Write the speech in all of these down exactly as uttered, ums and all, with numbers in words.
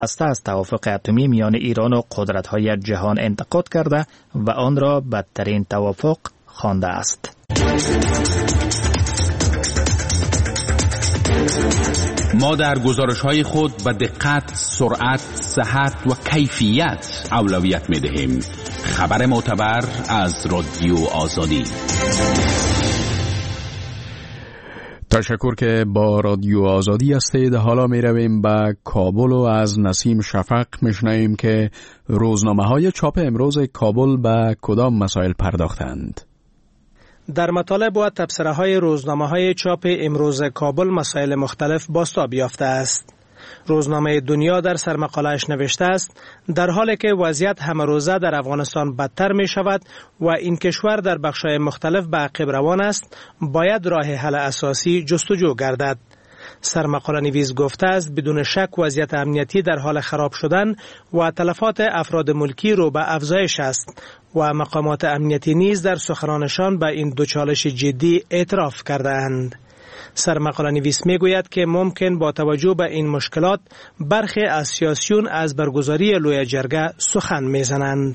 بسته از توافق اتمی میان ایران و قدرت‌های جهان انتقاد کرده و آن را بدترین توافق خوانده است. ما در گزارش‌های خود به دقت، سرعت، صحت و کیفیت اولویت می‌دهیم. خبر معتبر از رادیو آزادی. تشکر که با رادیو آزادی هستید. حالا می رویم به کابل و از نسیم شفق میشنویم که روزنامه های چاپ امروز کابل به کدام مسائل پرداختند. در مطالب و تبصره های روزنامه های چاپ امروز کابل مسائل مختلف بازتاب یافته است. روزنامه دنیا در سرمقاله‌اش نوشته است در حالی که وضعیت همه روزه در افغانستان بدتر می شود و این کشور در بخش‌های مختلف به عقب روان است، باید راه حل اساسی جستجو گردد. سرمقاله نویس گفته است بدون شک وضعیت امنیتی در حال خراب شدن و تلفات افراد ملکی رو به افزایش است و مقامات امنیتی نیز در سخنانشان به این دو چالش جدی اعتراف کردند. سرمقاله نویس می گوید که ممکن با توجه به این مشکلات برخی از سیاسیون از برگزاری لوی جرگه سخن می زنند.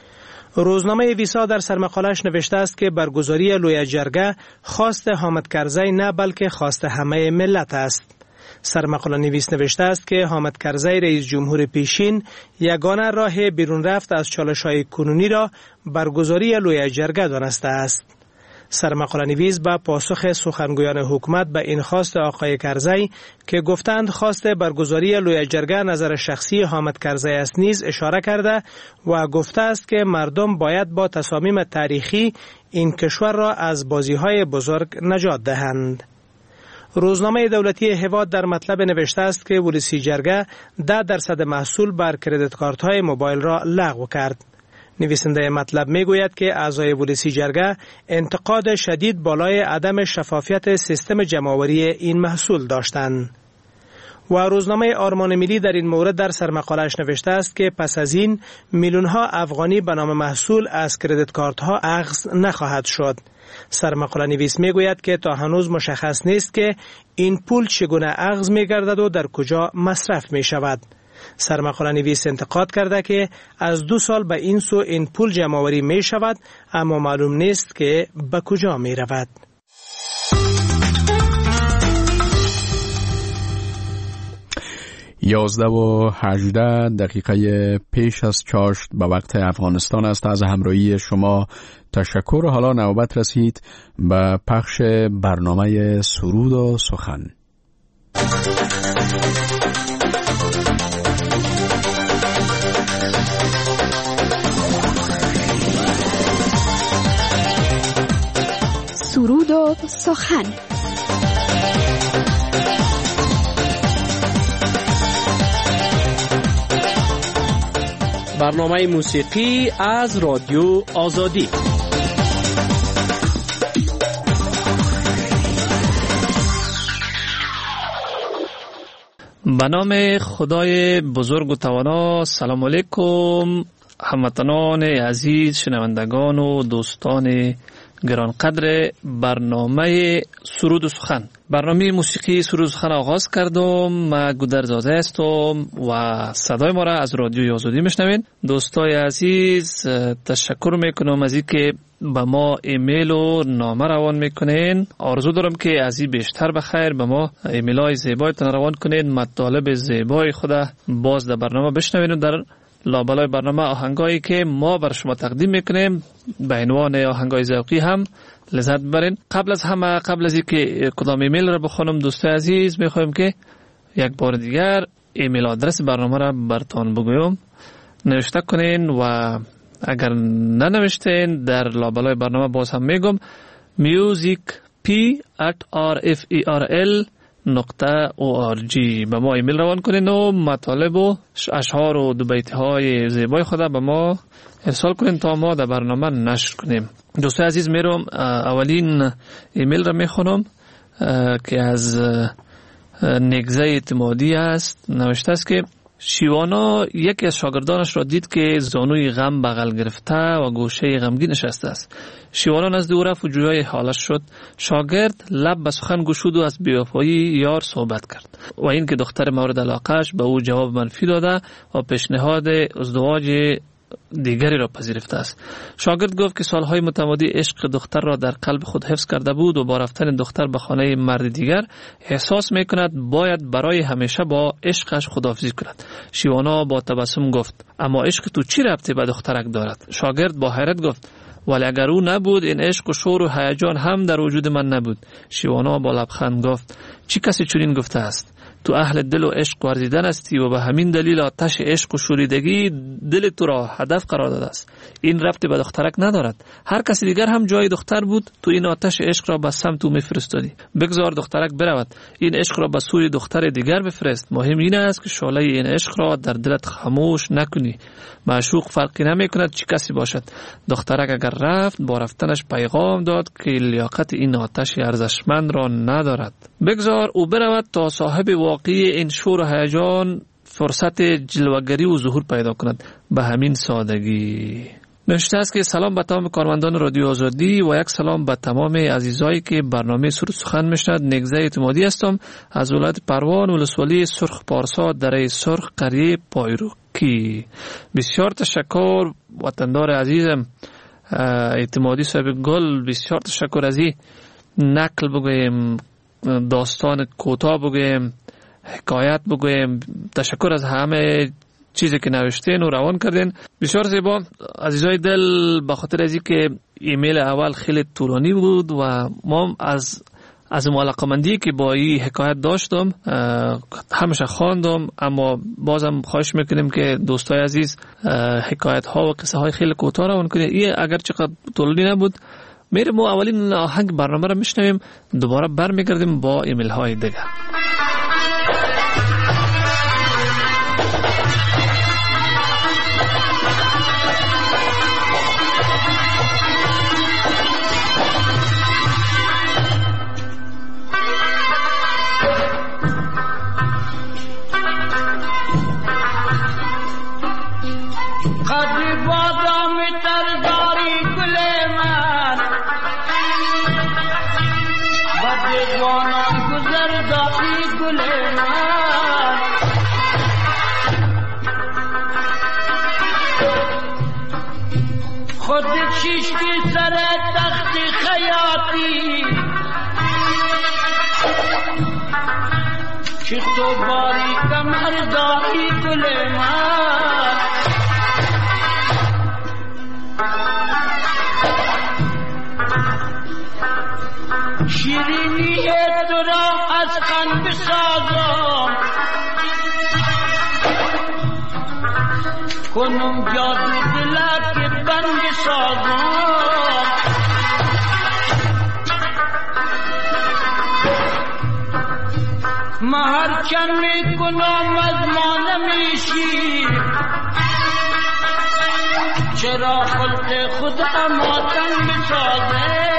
روزنامه ویسا در سرمقاله‌اش نوشته است که برگزاری لوی جرگه خواست حامد کرزی نه بلکه خواست همه ملت است. سرمقاله نویس نوشته است که حامد کرزی رئیس جمهور پیشین یگانه راه بیرون رفت از چالش‌های کنونی را برگزاری لوی جرگه دانسته است. سرمقاله نویس با پاسخ سخنگویان حکومت به این خواست آقای کرزی که گفتند خواست برگزاری لوی جرگه نظر شخصی حامد کرزی است نیز اشاره کرده و گفته است که مردم باید با تصامیم تاریخی این کشور را از بازی‌های بزرگ نجات دهند. روزنامه دولتی هواد در مطلب نوشته است که ولسی جرگه ده درصد محصول بر کردیت کارت های موبایل را لغو کرد. نویسنده مطلب می گوید که اعضای ولسی جرگه انتقاد شدید بالای عدم شفافیت سیستم جمع‌آوری این محصول داشتند. و روزنامه آرمان ملی در این مورد در سرمقاله‌اش نوشته است که پس از این میلیون‌ها افغانی به نام محصول از کردیت کارت ها اخذ نخواهد شد. سرمقاله نویس می گوید که تا هنوز مشخص نیست که این پول چگونه اخذ می گردد و در کجا مصرف می شود. سرمقاله نویس انتقاد کرده که از دو سال به این سو این پول جمع‌آوری می شود اما معلوم نیست که به کجا می رود. یازده و هجده دقیقه پیش از چاشت به وقت افغانستان است. از همراهی شما تشکر. حالا نوبت رسید به پخش برنامه سرود و سخن. سرود و سخن. برنامه موسیقی از رادیو آزادی. به نام خدای بزرگ و توانا. سلام علیکم هموطنان عزیز، شنوندگان و دوستان گرانقدر برنامه سرود و سخن. برنامه موسیقی سرود و سخن آغاز کردم. من گودرزاده هستم و صدای ما را از رادیوی آزادی میشنوین. دوستای عزیز تشکر میکنم از اینکه به ما ایمیل و نامه روان میکنین. آرزو دارم که از این بیشتر بخیر به ما ایمیل های زیبایتان روان کنین، مطالب زیبای خود باز در برنامه بشنوین و در لابلای برنامه آهنگایی که ما بر شما تقدیم میکنیم به عنوان آهنگای ذوقی هم لذت ببرین. قبل از همه قبل از اینکه کدام ایمیل را بخونم دوستای عزیز میخوایم که یک بار دیگر ایمیل آدرس برنامه را براتون بگویم. نوشته کنین و اگر ننوشتین در لابلای برنامه باز هم میگم musicp at rferl نقطه او آر جی به ما ایمیل روان کنین و مطالب و اشعار و دو بیت های زیبای خود به ما ارسال کنین تا ما در برنامه نشر کنیم. دوستای عزیز میرم اولین ایمیل را میخونم که از نگزه اعتمادی است. نوشته است که شیوانا یکی از شاگردانش را دید که زانوی غم بغل گرفته و گوشه غمگین نشسته است. شیوانا نزد او رفت و جویای حالش شد. شاگرد لب به سخن گشود و از بی‌وفایی یار صحبت کرد و این که دختر مورد علاقهش به او جواب منفی داده و پیشنهاد ازدواج دیگری را پذیرفته است. شاگرد گفت که سالهای متمادی عشق دختر را در قلب خود حفظ کرده بود و با رفتن دختر به خانه مرد دیگر احساس میکند باید برای همیشه با عشقش خداحافظی کند. شیوانا با تبسم گفت اما عشق تو چی ربطی به دخترک دارد؟ شاگرد با حیرت گفت ولی اگر او نبود این عشق و شور و هیجان هم در وجود من نبود. شیوانا با لبخند گفت چی کسی چنین گفته است؟ تو اهل دل و عشق ورزیدن استی و به همین دلیل آتش عشق و شوریدگی دل تو را هدف قرار داده است. این ربطی به دخترک ندارد. هر کسی دیگر هم جای دختر بود تو این آتش عشق را به سمت او میفرستادی. بگذار دخترک برود. این عشق را به سوی دختر دیگر بفرست. مهم این است که شعله این عشق را در دلت خاموش نکنی. معشوق فرقی نمی کند چی کسی باشد. دخترک اگر رفت با رفتنش پیغام داد که لیاقت این آتش ارزشمند را ندارد. بگذار او برود تا صاحب واقعی این شور و هیجان فرصت جلوگری و ظهور پیدا کند. به همین سادگی. نوشته است که سلام به تمام کارمندان رادیو آزادی و یک سلام به تمام عزیزایی که برنامه سرود سخن میشنوند. نگزه اعتمادی هستم از ولایت پروان ولسوالی سرخ پارسا دره سرخ قریه پایروکی. بسیار تشکر وطندار عزیزم اعتمادی صاحب گل. بسیار تشکر از این نقل بگویم، داستان کوتاه بگویم، حکایت بگویم. تشکر از همه چیزی که نوشتین و روان کردین. بسیار زیبا عزیزای دل. به خاطر از اینکه ایمیل اول خیلی طولانی بود و ما از از علاقه‌مندی که با این حکایت داشتم همیشه خواندم، اما بازم خواهش میکنیم که دوستای عزیز حکایت ها و قصه های خیلی کوتاه روان کنید. این اگر چقدر طولانی نبود میریم ما اولین آهنگ برنامه را میشنویم، دوباره برمیگردیم با ایمیل های دیگه. خود چشتی سر تخت خیاطی چه تو باری کمر داری گل من شیرینی تو را از خن بسازم کنم جادو دلت که بند سازم مهر چند می کنم از ما نمیشی چرا خلق خود اماتن بسازم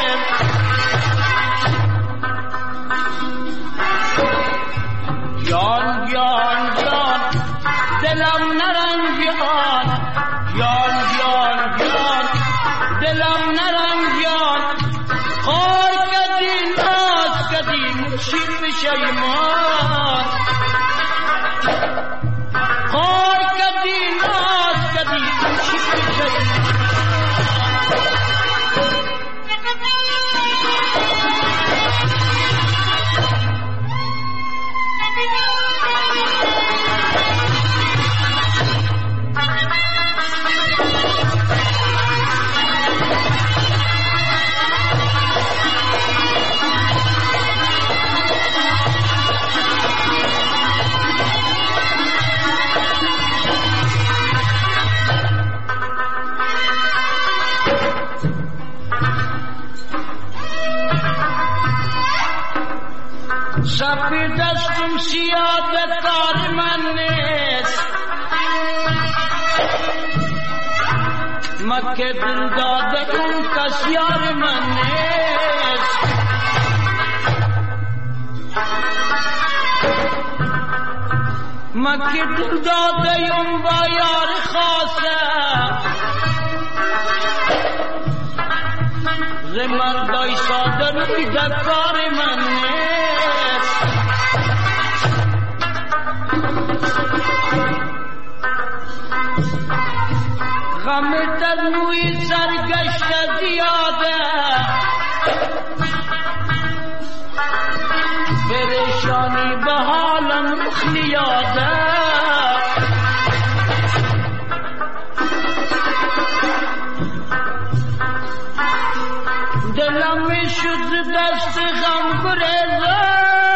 جان جان جان دلم نرنجان جان جان جان دلم نرنجان خار کدی ناز کدی مشید شیمان خار کدی ناز کدی مشید شیمان سفید دستم سیاد کار من نیست مکه دل داده اون کس یار من نیست مکی دل داده یم با یار خاصم زمان دای ساده روی دکار من نیست غم تنوی سرگشت زیاده پریشانی به حالم مخلیاده دلم می شد دست غم گریزم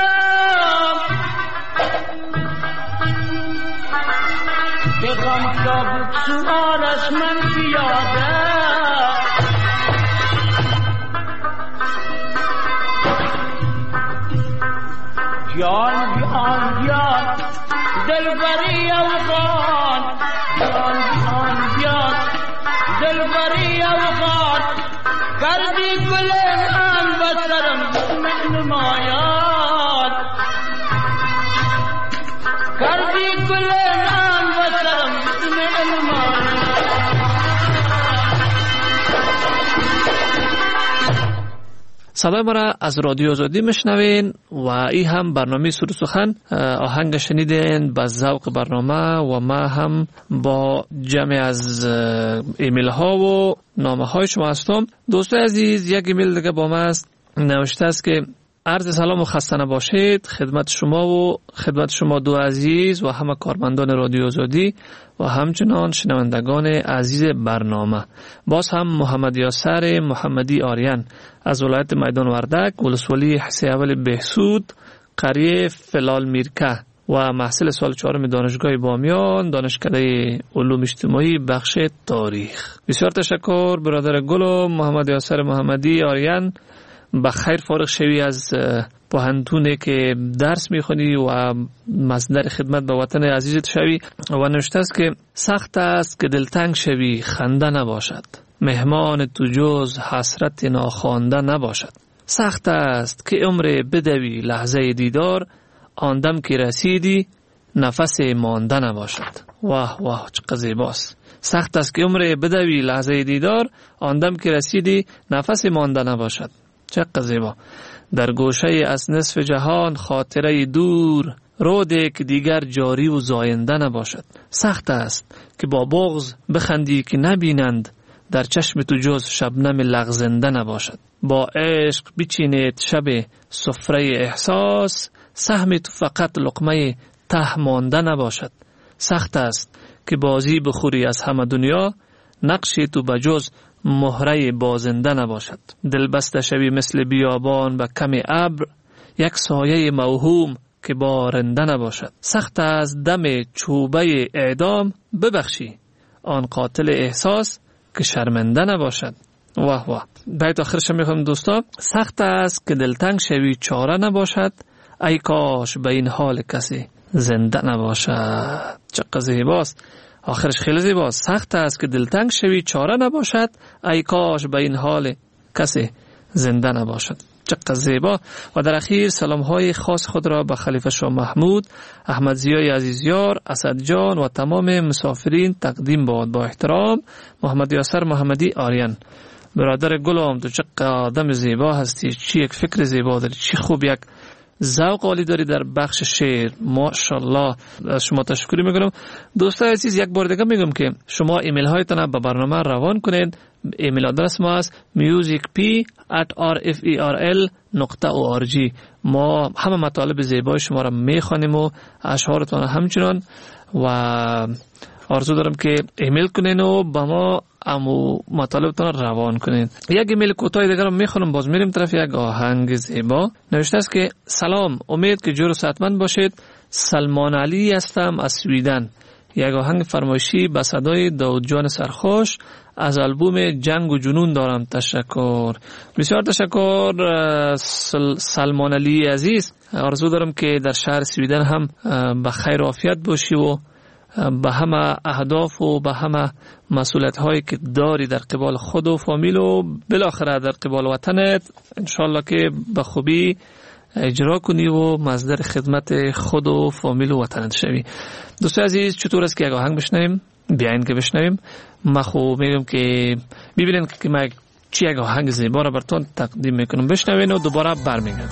که غم چابک سوار از من پیاده جان جان جان دلبری افغان جان جان جان دلبری افغان کردی گل من بسرم نمایان کردی گل من بسرم نمایان صدای ما را از رادیو آزادی میشنوین و این هم برنامه سر و سخن آهنگ شنیدین با ذوق برنامه و ما هم با جمع از ایمیل ها و نامه های شما هستم. دوستای عزیز یک ایمیل دیگه با ما است، نوشته است که عرض سلام و خسته نباشید خدمت شما و خدمت شما دو عزیز و همه کارمندان رادیو آزادی و همچنان شنوندگان عزیز برنامه. باز هم محمد یاسر محمدی آریان از ولایت میدان وردک ولسوالی حسی اول بهسود قریه فلال میرکه و محصل سال چهارم دانشگاه بامیان دانشکده علوم اجتماعی بخش تاریخ. بسیار تشکر برادر گل و محمد یاسر محمدی آریان، بخیر فارغ شوی از پوهنتونه که درس میخونی و مصدر خدمت به وطن عزیزت شوی. و نوشته است که سخت است که دلتنگ شوی خنده نباشد، مهمان تو جز حسرت ناخوانده نباشد. سخت است که عمر بدوی لحظه دیدار، آندم که رسیدی نفس مانده نباشد. واه واه چقدر زیباست. سخت است که عمر بدوی لحظه دیدار، آندم که رسیدی نفس مانده نباشد. چقدر زیبا. در گوشه از نصف جهان خاطره دور، روده که دیگر جاری و زاینده نباشد. سخت است که با بغض بخندی که نبینند، در چشم تو جز شبنم لغزنده نباشد. با عشق بچینید شب سفره احساس، سهم تو فقط لقمه ته مانده نباشد. سخت است که بازی بخوری از همه دنیا، نقشی تو بجز مهره بازنده نباشد. دل بسته شوی مثل بیابان به کم ابر، یک سایه موهوم که بارنده نباشد. سخت از دم چوبه اعدام ببخشی، آن قاتل احساس که شرمنده نباشد. واه واه. بیت آخرش میخوام دوستا، سخت است که دلتنگ شوی چاره نباشد، ای کاش به این حال کسی زنده نباشد. چقدر زیباست. آخرش خیلی زیباست. سخت است که دلتنگ شوی چاره نباشد، ای کاش به این حال کسی زنده نباشد. چقدر زیبا. و در اخیر سلام های خاص خود را به خلیفه شاه محمود، احمد ضیای عزیزیار، اسد جان و تمام مسافرین تقدیم باد. با احترام محمد یاسر محمدی آریان. برادر گلم تو چقدر آدم زیبا هستی، چی یک فکر زیبا داری، چی خوب یک ذوق عالی داری در بخش شعر. ماشاءالله. از شما تشکر میکنم. دوستان عزیز یک بار دیگه میگم که شما ایمیل هایتان به برنامه روان کنید. ایمیل آدرس ما است musicp at rferl نقطه org. ما همه مطالب زیبای شما را میخوانیم و اشعارتان همچنان، و آرزو دارم که ایمیل کنین و با ما امو مطالبتان روان کنین. یک ایمیل کوتاه دیگر رو میخونم، باز میریم طرف یک آهنگ زیبا. نوشته است که سلام، امید که جور و صحتمند باشید. سلمان علی هستم از سویدن. یک آهنگ فرمایشی به صدای داود جان سرخوش از آلبوم جنگ و جنون دارم. تشکر، بسیار تشکر سل... سلمان علی عزیز. آرزو دارم که در شهر سویدن هم به خیر و عافیت باشی و به همه اهداف و به همه مسئولیت هایی که داری در قبال خود و فامیل و بالاخره در قبال وطنت، انشالله که به خوبی اجرا کنی و مصدر خدمت خود و فامیل و وطنت شوی. دوستان عزیز، چطور است که یک آهنگ بشنویم؟ بیاین که بشنویم. ما خوب میگم که ببینین که ما چی یک آهنگ زیبا را براتون تقدیم میکنم. بشنوین و دوباره برمیگردم.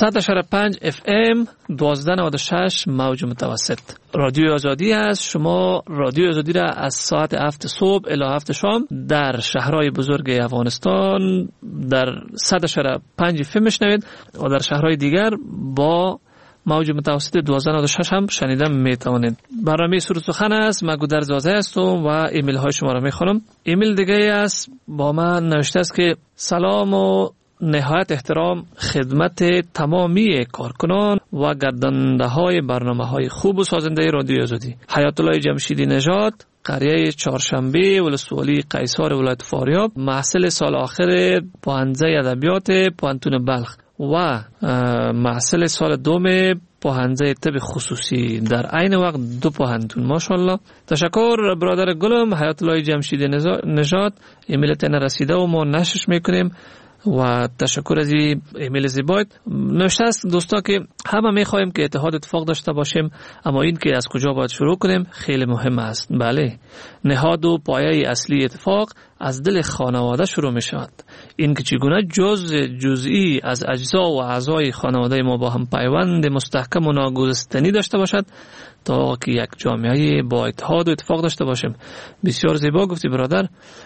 صد و پنج اف ام دوازده نود و شش موج متوسط. رادیو آزادی است. شما رادیو آزادی را از ساعت هفت صبح الی هفت شام در شهرهای بزرگ افغانستان در صد و پنج اف ام میشنوید و در شهرهای دیگر با موج متوسط دوازده نود و شش هم شنیدن میتوانید. برنامه سرود سخن است. من گودرز زازه هستم و ایمیل های شما را میخونم. ایمیل دیگه است با من نوشته است که سلام و نهایت احترام خدمت تمامی کارکنان و گرداننده های برنامه های خوب و سازنده رادیو آزادی. حیات الله جمشیدی نژاد، قریه چهارشنبه، ولسوالی قیصر، ولایت فاریاب، محصل سال آخر پوهنځی ادبیات پوهنتون بلخ و محصل سال دوم پوهنځی طب خصوصی در عین وقت دو پوهنتون. ماشاءالله. تشکر برادر گلم حیات الله جمشیدی نژاد. ایمیلت رسیده و ما نشرش میکنیم و تشکر از این ایمیل زیبایت. نوشته است دوستا که همه میخوایم که اتحاد اتفاق داشته باشیم، اما این که از کجا باید شروع کنیم خیلی مهم است. بله، نهاد و پایه اصلی اتفاق از دل خانواده شروع می شود. این که چگونه جز جزئی از اجزا و اعضای خانواده ما با هم پیوند مستحکم و ناگسستنی داشته باشد تا که یک جامعه با اتحاد و اتفاق داشته باشیم. بسیار زیبا گفتی برادر.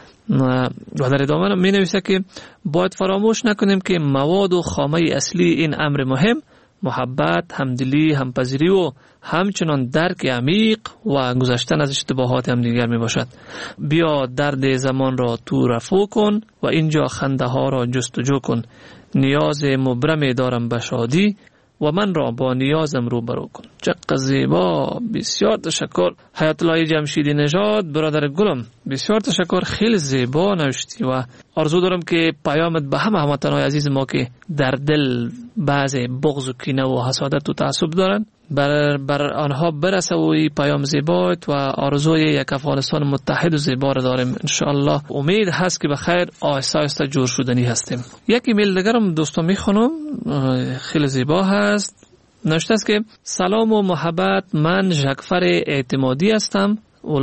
و در ادامه می نویسه که باید فراموش نکنیم که مواد و خامه اصلی این امر مهم محبت، همدلی، همپذیری و همچنان درک عمیق و گذشتن از اشتباهات همدیگر می باشد. بیا درد زمان را تو رفو کن و اینجا خنده ها را جستجو کن. نیاز مبرم دارم به شادی و من را با نیازم روبرو کن. چقدر زیبا. بسیار تشکر حیات الله جمشیدی نژاد برادر گلم. بسیار تشکر. خیلی زیبا نوشتی و آرزو دارم که پیامت به همه هموطنان عزیز ما که در دل بعض بغض و کینه و حسادت و تعصب دارن بر, بر آنها برسه و این پیام زیبایت و آرزوی یک افغانستان متحد و زیبا را داریم انشاءالله. امید هست که بخیر آهسته آهسته جور شدنی هستیم. یک ایمیل دیگرم دوستان میخونم، خیلی زیبا هست. نوشته است که سلام و محبت، من ژکفر اعتمادی هستم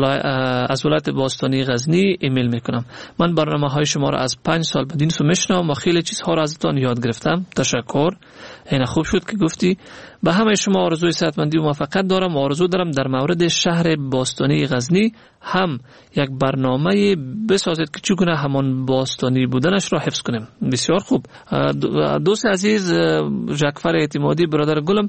از ولایت باستانی غزنی ایمیل میکنم. من برنامه های شما را از پنج سال بدین سو میشنم و خیلی چیزها را ازتان یاد گرفتم. تشکر. این خوب شد که گفتی. به همه شما آرزوی صحتمندی و موفقیت دارم و آرزو دارم در مورد شهر باستانی غزنی هم یک برنامه بسازید که چگونه همان باستانی بودنش را حفظ کنیم. بسیار خوب. دوست عزیز ژکفر اعتمادی برادر گلم،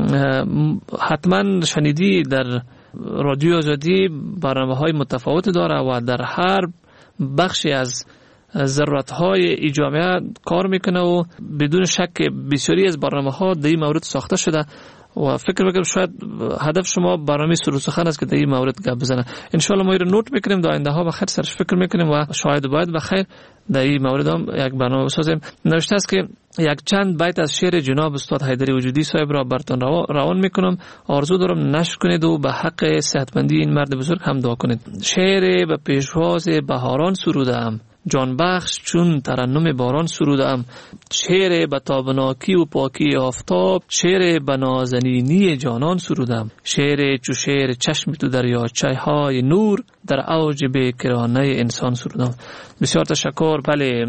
حتما شنیدی در رادیو آزادی برنامه های متفاوت داره و در هر بخشی از ضرورت های ای جامعه کار میکنه و بدون شک بسیاری از برنامه ها در این مورد ساخته شده و فکر میکنم شاید هدف شما برنامه سرود سخن است که در این مورد گپ بزنه. انشالله ما رو نوت میکنیم، در آینده ها بخیر سرش فکر میکنیم و شاید باید بخیر در این مورد هم یک برنامه بسازیم. نوشته است که یک چند بیت از شعر جناب استاد حیدری وجودی صاحب را براتون روان میکنم. آرزو دارم نشر کنید و به حق صحتمندی این مرد بزرگ هم دعا کنید. شعر به پیشواز بهاران سرودم، جان بخش چون ترنم باران سرودم. شعر به تابناکی و پاکی آفتاب، شعر به نازنینی جانان سرودم. شعر چو شعر چشم تو دریاچه های نور، در اوج بیکرانه انسان سرودم. بسیار تشکر. بله،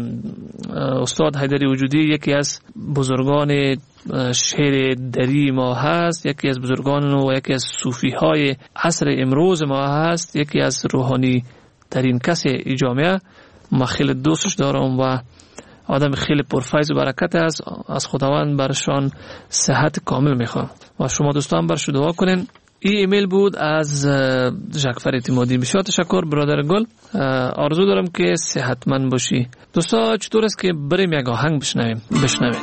استاد حیدری وجودی یکی از بزرگان شعر دری ما هست، یکی از بزرگان و یکی از صوفی های عصر امروز ما هست، یکی از روحانی ترین کس ای جامعه. ما خیلی دوستش دارم و آدم خیلی پرفیض و برکت است. از خداوند برشان صحت کامل میخوام و شما دوستان برش دعا کنین. این ایمیل بود از ژکفر اعتمادی. بسیار تشکر برادر گل. آرزو دارم که صحتمند باشی. دوستا چطور است که بریم یک آهنگ بشنویم بشنویم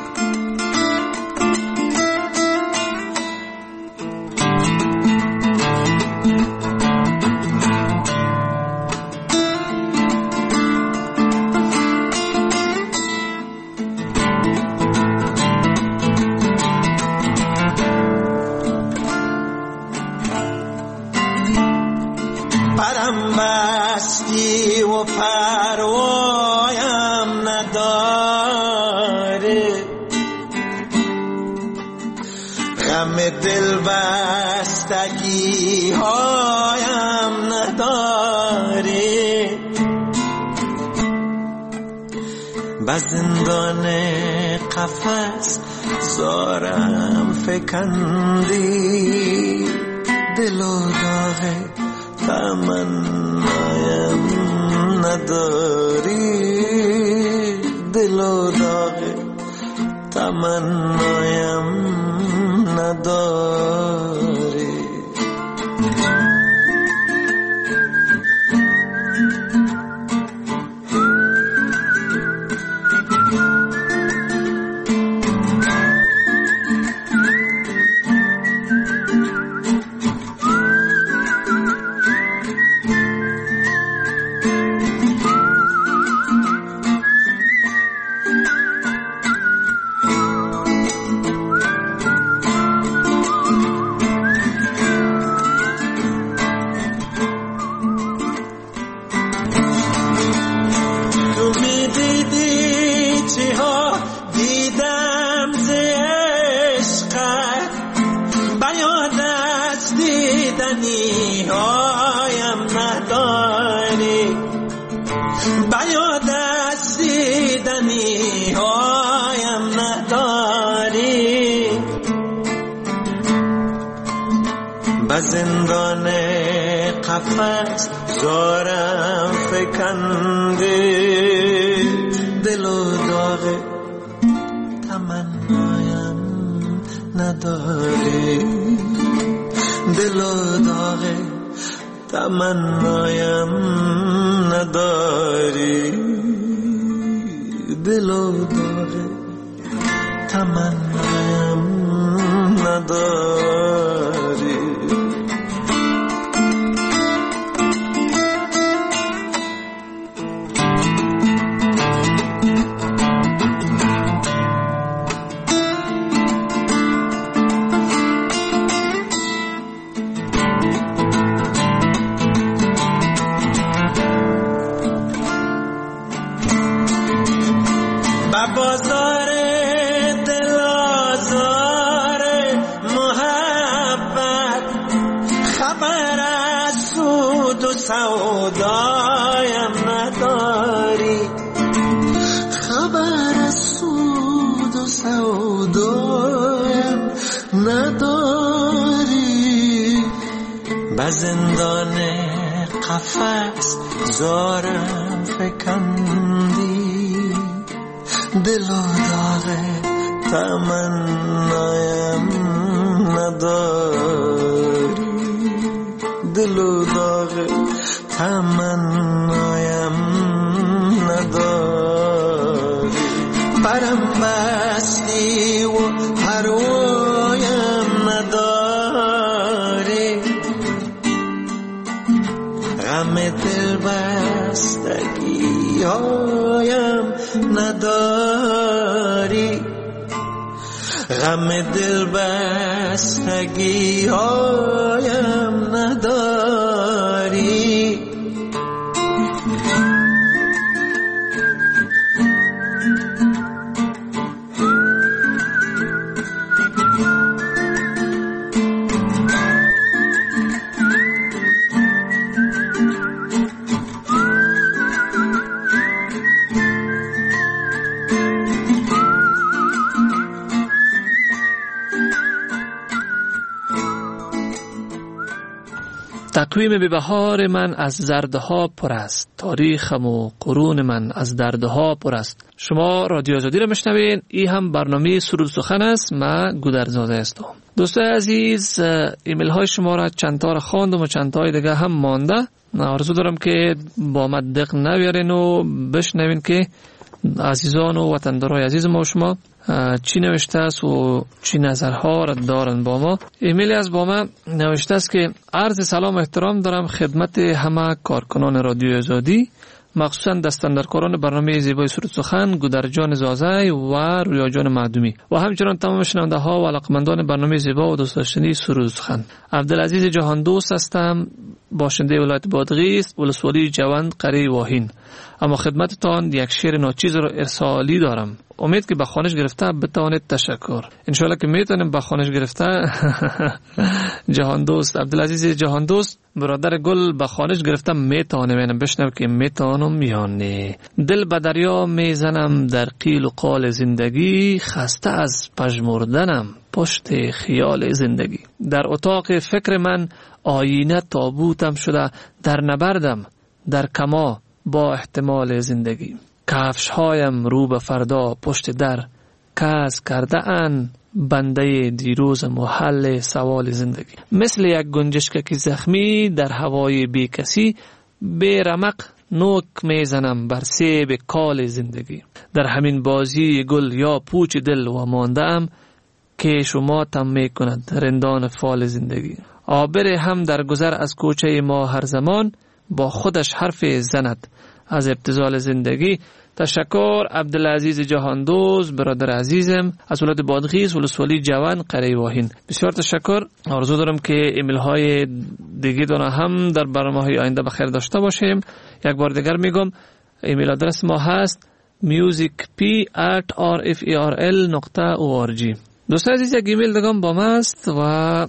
زندان قفس زارم فکندی دل و داغ تمنایم نداری دل و داغ تمنایم نداری زندان قفس زارم فکنده دل و داغ تمنایم نداری دل و داغ تمنایم نداری دل و داغ تمنایم نداری بازار دل آزار محبت خبر از سود و سودایم نداری خبر از سود و سودایم نداری به زندان قفس زارم فکندی دل و داغ تمنایم نداری دل و داغ تمنایم نداری برم بستی و پروایم نداری غم دل بستگی هایم نداری غم دل بستگی هایم نداری تقویم به بهار من از زردها پر است، تاریخم و قرون من از دردها پر است. شما رادیو آزادی را میشنوین. این هم برنامه سرود سخن است. من گودرزاده هستم. دوستای عزیز، ایمیل های شما را چند تا را خواندم و چند تا دیگه هم مانده. آرزو دارم که با من دق نویارین و بشنوین که عزیزان و وطندارای عزیز ما شما چی نوشته است و چی نظرها را دارن با ما. ایمیلی از با ما نوشته است که عرض سلام و احترام دارم خدمت همه کارکنان رادیو آزادی، مخصوصا دستاندرکاران برنامه زیبای سرود سخن گودرجان زازی و رویا جان معدومی و همچنان تمام شنونده ها و علاقمندان برنامه زیبا و دوست داشتنی سرود سخن. عبدالعزیز جهان دوست هستم. باشنده ولایت بادغیس، ولسوالی جوند، قریه واهین. اما خدمتتان یک شعر ناچیز را ارسالی دارم. امید که به خوانش گرفته بتوانید تشکر. انشالله که میتونیم به خوانش گرفته. جهان دوست عبدالعزیز جهان دوست برادر گل به خوانش گرفته میتونه. منم بشنو که میتونم یا نه. دل به دریا میزنم در قیل و قال زندگی، خسته از پژمردنم پشت خیال زندگی. در اتاق فکر من آینه تابوتم شده، در نبردم در کما با احتمال زندگی. کفش هایم رو به فردا پشت در، کس کرده ان بنده دیروزم و حل سوال زندگی. مثل یک گنجشک زخمی در هوای بی کسی، بی رمق نوک میزنم بر سیب کال زندگی. در همین بازی گل یا پوچ دل و ماندم، که شما تم میکند رندان فال زندگی. آبر هم در گذر از کوچه ما هر زمان، با خودش حرف زند از ابتذال زندگی. تشکر عبدالعزیز جهاندوز برادر عزیزم از ولایت بادغیس، ولسوالی جوان، قریه واهین. بسیار تشکر. آرزو دارم که ایمیل های دیگه دانا هم در برنامه های آینده بخیر داشته باشیم. یک بار دیگر میگم ایمیل آدرس ما هست musicp at rferl dot org. دوستان عزیز، یک ایمیل دگم با ما است و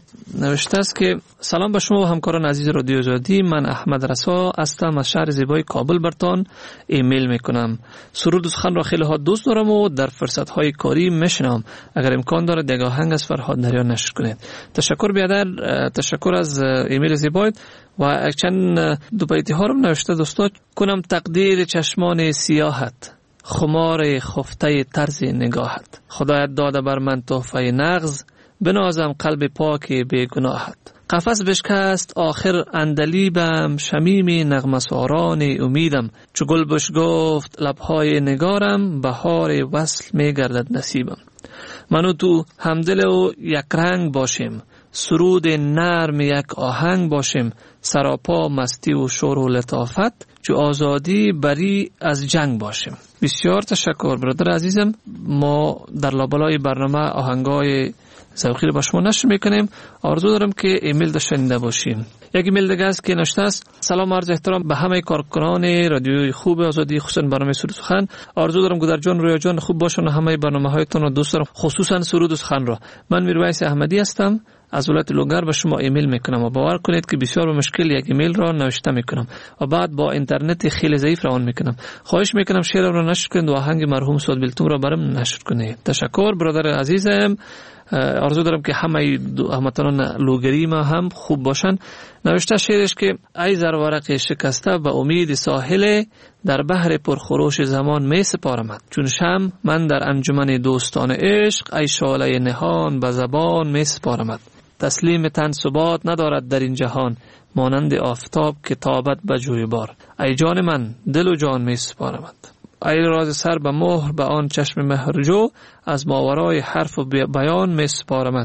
نوشته است که سلام به شما و همکاران عزیز رادیو آزادی. من احمد رسا هستم از شهر زیبای کابل برتان ایمیل میکنم. سرود و سخن را خیلی ها دوست دارم و در فرصت های کاری میشنم. اگر امکان داره یک آهنگ از فرهاد نریان نشر کنید. تشکر بیادر. تشکر از ایمیل زیبایت و چند دو بیتی ها رو نوشته. دوستان کنم تقدیر چشمان سیاحت، خمار خفته طرز نگاهت. خدایت داده بر من تحفه نغز، بنازم قلب پاک بیگناهت. قفس بشکست آخر اندلیبم، شمیم نغمساران امیدم. چو گل بش گفت لبهای نگارم، بهار وصل می گردد نصیبم. منو تو همدل و یک رنگ باشیم، سرود نرم یک آهنگ باشیم. سراپا مستی و شور و لطافت، جو آزادی بری از جنگ باشیم. بسیار تشکر برادر عزیزم. ما در لابلای برنامه آهنگای ذوقی رو با شما نشر میکنیم. آرزو دارم که ایمیل داشته باشیم. یک ایمیل دیگه است که نوشته است سلام عرض احترام به همه کارکنان رادیوی خوب آزادی، خصوصا برنامه سرود و سخن. آرزو دارم گودر جان رویا جان خوب باشن و همه برنامه‌هایتون رو دوست دارم، خصوصا سرود و سخن را. من میرویس احمدی هستم از ولایت لوگر به شما ایمیل میکنم و باور کنید که بسیار به مشکل یک ایمیل را نوشته میکنم و بعد با اینترنت خیلی ضعیف روان میکنم. خواهش میکنم شعر را نشر کنید و آهنگ مرحوم سعد بلتون را برام نشر کنید. تشکر برادر عزیزم. آرزو دارم که همه هموطنان لوگری ما هم خوب باشن. نوشته شعرش که ای زرورق شکسته به امید ساحل، در بحر پرخروش زمان می سپارمت. چون شم من در انجمن دوستان عشق، ای شعله نهان به زبان می سپارمت. تسلیم تن ثبات ندارد در این جهان، مانند آفتاب که تابد به جویبار. ای جان من دل و جان می سپارمت. ای راز سر به مهر به آن چشم مهرجو، از ماورای حرف و بیان می سپارمت.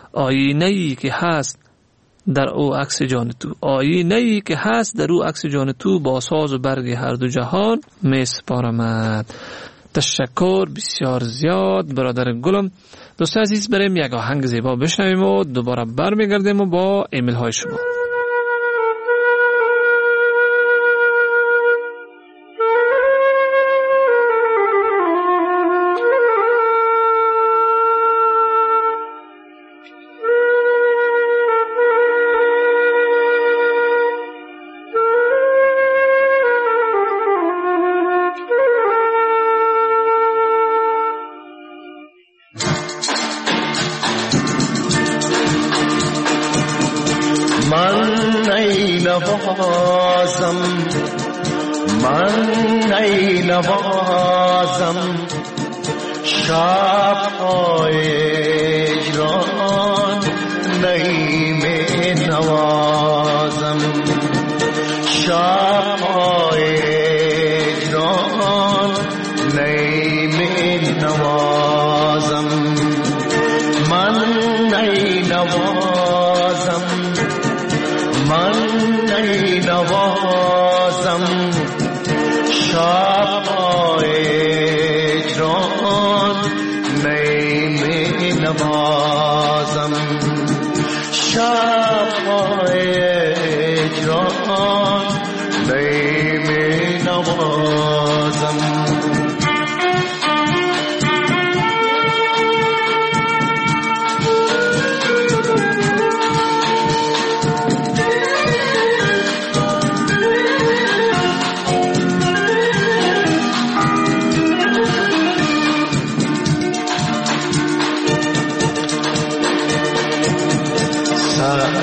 آینه‌ای که هست در او عکس جان تو، آینه‌ای که هست در او عکس جان تو، با ساز و برگ هر دو جهان می سپارمت. تشکر بسیار زیاد برادر گلم. دوست عزیز بریم یک آهنگ زیبا بشنویم و دوباره برمیگردیم و با ایمیل های شما. نوازم من ای نوازم شب‌های اجران نیم نوازم شب‌های اجران نیم نوازم من ای نوازم من ای نوازم شب‌های اجران نیم نوازم شب‌های اجران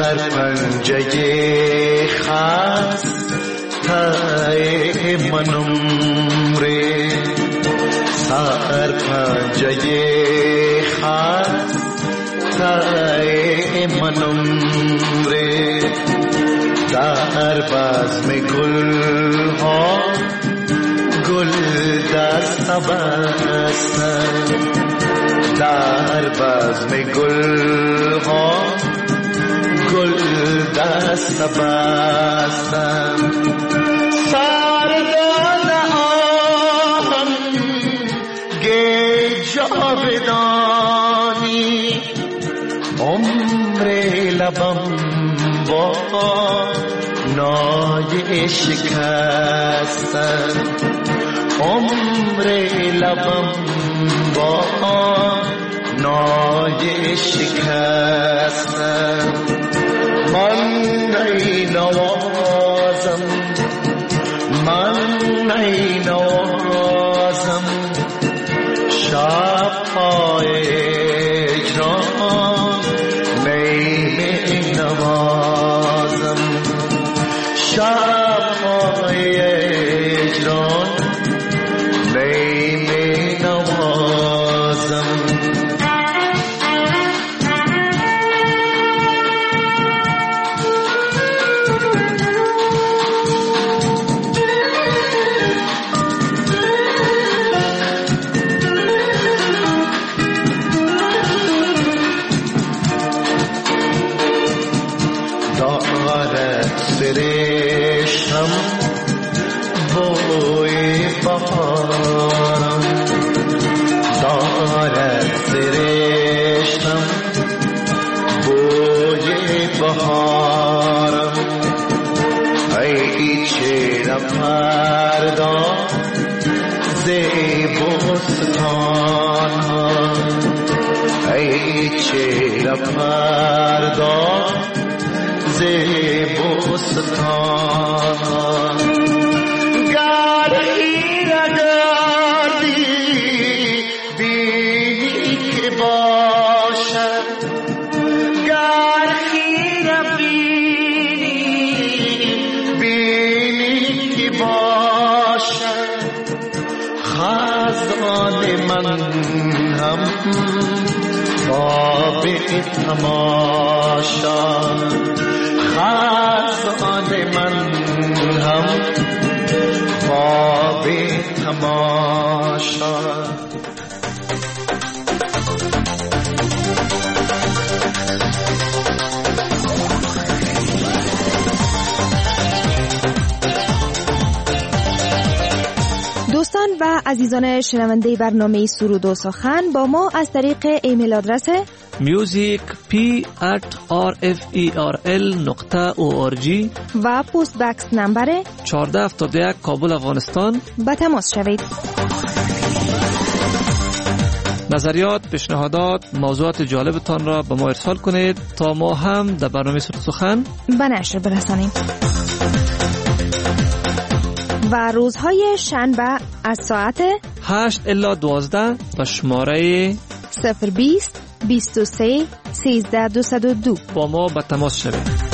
در پنجه خسته منم ره در پنجه خسته منم ره در بزم گل ها گل دست بستم در بزم گل ها گل دست بستم سردان آهنگ جاودانی عمر لبم با نای شکستن عمر لبم با نای شکستن من نی نوازم من نی نوازم شب های اجرام نی می نوازم شب های اجرام نی می نوازم سرشم بوی بهارم دارد سرشم بوی بهارم ای چرا فردا زیبستان ها ای چرا فردا زیبستان گر خیره گردی بینی که باشد گر خیره بینی بینی که باشد خزان من هم خواب تماشا خزان من هم خواب تماشا دوستان و عزیزان شنونده برنامه سرود و سخن با ما از طریق ایمیل آدرس music p at r f e r l نقطه او آر جی و پست بکس نمبر چهارده هفتاد و یک کابل افغانستان به تماس شوید. نظریات، پیشنهادات، موضوعات جالبتان را به ما ارسال کنید تا ما هم در برنامه سرود و سخن به نشر برسانیم. و روزهای شنبه از ساعت هشت الی دوازده به شماره صفر بیست بیست و سه سیزده دویست و دو با ما به تماس شوید.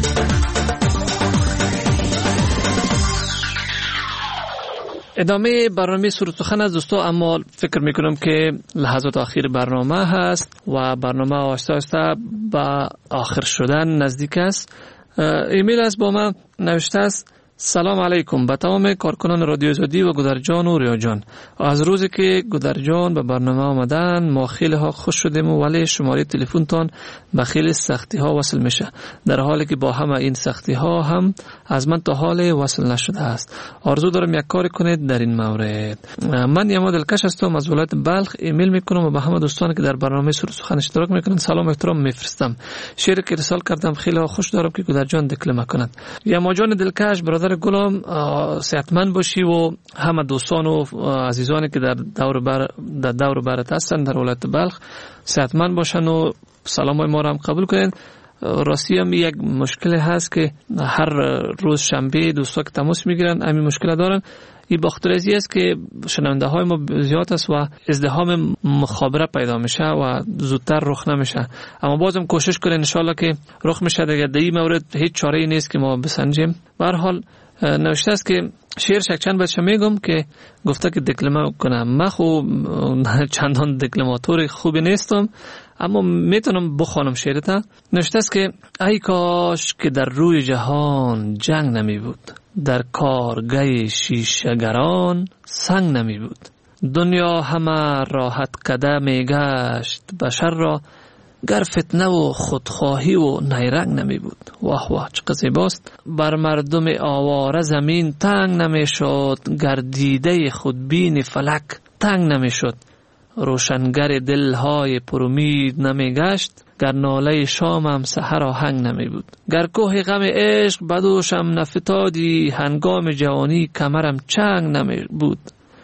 ادامه برنامه سرود و سخن از دوستو، اما فکر میکنم که لحظات آخر برنامه هست و برنامه آهسته آهسته به آخر شدن نزدیک است. ایمیل از با من نوشته است: سلام علیکم به تمام کارکنان رادیو آزادی و گودرجان و ریاجان. از روزی که گودرجان به برنامه آمدن ما خیلی ها خوش شدیم، ولی شماره تلفن تان به خیلی سختی ها وصل میشه، در حالی که با همه این سختی ها هم از من تا حال وصل نشده است. آرزو دارم یک کاری کنید در این مورد. من یما دلکش هستم از ولایت بلخ. ایمیل میکنم و به همه دوستانی که در برنامه سرود سخن اشتراک میکنن سلام و احترام میفرستم. شعری که ارسال کردم خیلی ها خوش دارم که گودرجان دکلمه کند. یما جان دلکش، برادر گلم، صحتمند باشی و همه دوستان و عزیزانی که در دور بر در دور برت هستن در ولایت بلخ صحتمند باشن و سلامای ما را هم قبول کنید. راستی هم یک مشکل هست که هر روز شنبه دوستا که تماس میگیرن همین مشکل دارن. این باخترزی است که شنونده های ما زیاد است و ازدحام مخابره پیدا میشه و زودتر رخ نمیشه، اما بازم کوشش کنین انشالله که رخ میشه. دیگه در این مورد هیچ چاره ای نیست که ما بسنجیم. به هر حال نوشته است که شعر شک چند بچه میگم که گفته که دکلمه کنم. من خو چندان دکلماتور خوبی نیستم اما میتونم بخوانم شعرتا. نوشته است که ای کاش که در روی جهان جنگ نمی بود، در کارگاه شیشه‌گران سنگ نمی بود. دنیا همه راحت کده می گشت بشر را، گر فتنه و خودخواهی و نیرنگ نمی بود. واه واه چه زیباست. بر مردم آواره زمین تنگ نمی شد، گر دیده خودبین فلک تنگ نمی شد. روشنگر دلهای پرامید نمی گشت، گر ناله شامم سحر آهنگ نمی بود. گر کوه غم عشق بدوشم نفتادی، هنگام جوانی کمرم چنگ نمی بود.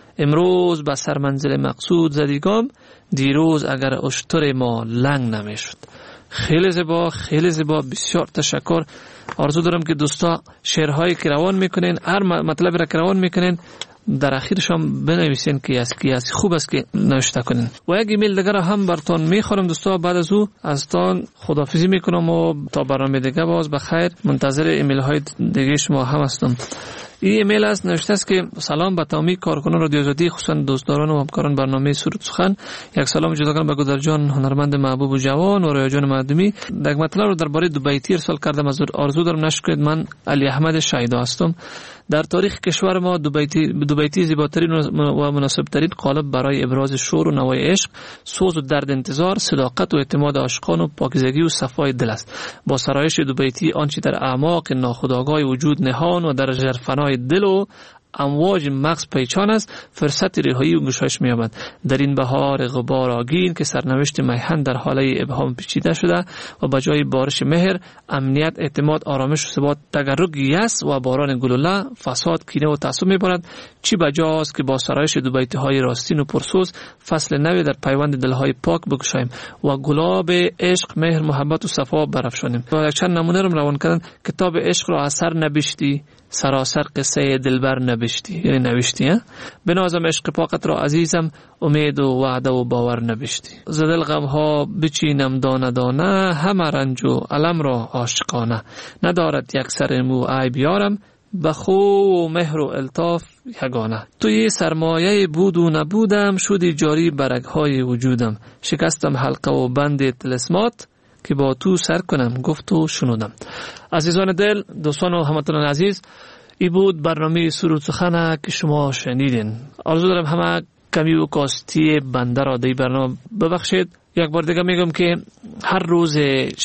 امروز به سر منزل مقصود زدیگام، دیروز اگر اشتر ما لنگ نمی شد. خیلی زیبا، خیلی زیبا، بسیار تشکر. آرزو دارم که دوستا شعرهایی که روان میکنین، هر مطلب را که روان میکنین در اخیرش هم بنویسین که از کی از خوب است که نوشته کنین. و یک ایمیل دیگر هم براتون میخورم دوستا. بعد از او از تان خداحافظی میکنم و تا برنامه دیگه باز بخیر منتظر ایمیل های دیگه شما هم هستم. این ایمیل است، نوشته است که سلام به تمامی کارکنان رادیو آزادی، خصوصا دوستداران و همکاران برنامه سرود سخن. یک سلام جداگانه به گودر جان هنرمند محبوب و جوان و رویا جان معدومی. یک مطلب رو درباره دوبیتی ارسال کردم. از آرزو دارم نشکرید. من علی احمد شایدا هستم. در تاریخ کشور ما دوبیتی دوبیتی زیباترین و مناسبترین قالب برای ابراز شور و نوای عشق، سوز و درد انتظار، صداقت و اعتماد عاشقان و پاکیزگی و صفای دل است. با سرایش دوبیتی آنچه در اعماق ناخودآگاه وجود نهان و در ژرفنای دل و امواج مغز پیچان است، فرصت رهایی و گشایش می‌یابد. در این بهار غبار آگین که سرنوشت میهن در حاله ابهام پیچیده شده و به جای بارش مهر، امنیت، اعتماد، آرامش و ثبات تگرگ یأس و باران گلوله، فساد، کینه و تعصب می‌بارد. چی بجاست که با سرایش دو بیت‌های راستین و پرسوز فصل نوی در پیوند دل‌های پاک بگشاییم و گلاب عشق، مهر، محبت و صفا برافشانیم. و یک چند نمونه رو روان کردن. کتاب عشق را اثر نبشتی، سراسر قصه دلبر نبشتی، یعنی نوشتی. بنازم عشق پاکت را عزیزم، امید و وعده و باور نبشتی. زدل غم ها بچینم دانه دانه، همه رنج و علم را عاشقانه. ندارد یک سر مو ای بیارم، بخو و مهر و الطاف یگانه. توی سرمایه بود و نبودم، شدی جاری برگهای وجودم. شکستم حلقه و بند طلسمات، که با تو سر کنم گفت و شنودم. عزیزان دل، دوستان و هموطنان عزیز، ای بود برنامه سرود سخن که شما شنیدین. آرزو دارم همه کمی و کاستی بنده را در برنامه ببخشید. یک بار دیگه میگم که هر روز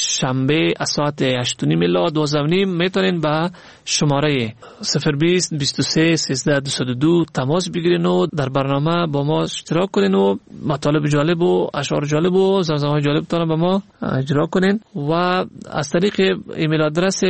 شنبه از ساعت هشت و نیم الی دوازده و نیم میتونین به شماره صفر بیست بیست و سه سیزده دویست و دو تماس بگیرین و در برنامه با ما اشتراک کنین و مطالب جالب و اشعار جالب و زمزمه‌های جالب تان با ما اجرا کنین. و از طریق ایمیل آدرس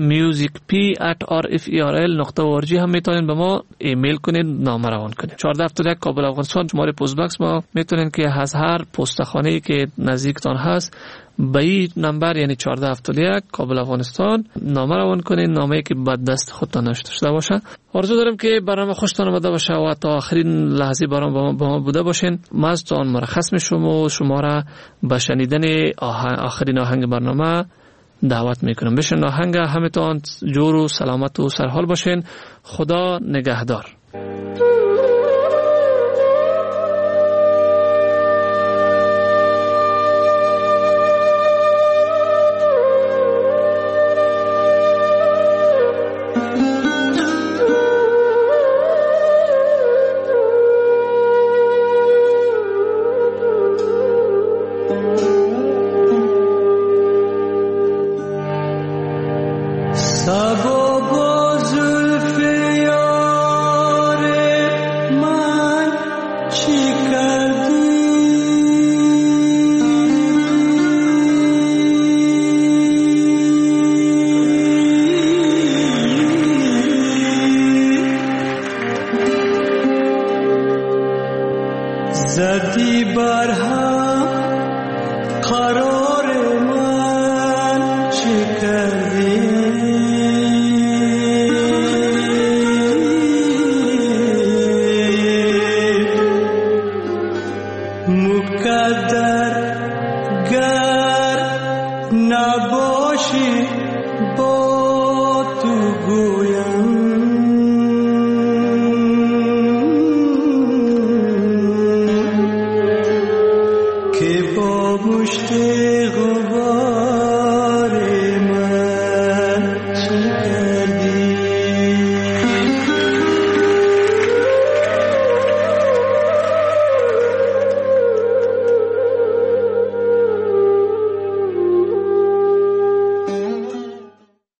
musicp at r f e r l dot org هم میتونین به ما ایمیل کنین، نامه روان کنین. چهارده هفتاد و یک کابل افغانستان شماره پست باکس ما میتونین که از هر پستخانه‌ای که نزدیکتان هست به این نمبر یعنی چهارده هفتاد و یک کابل افغانستان نامه روان کنین، نامه‌ای که بعد دست خودتان نوشته شده باشه. آرزو دارم که برنامه خوشتان آمده باشه و تا آخرین لحظه برنامه با ما بوده باشین. من از تان مرخص میشم و شما را به شنیدن آخرین آهنگ برنامه دعوت میکنم. بشین آهنگ، همتان جور و سلامت و سرحال باشین. خدا نگهدار. زدی بر هم قرار من، مقدر گر نباشی با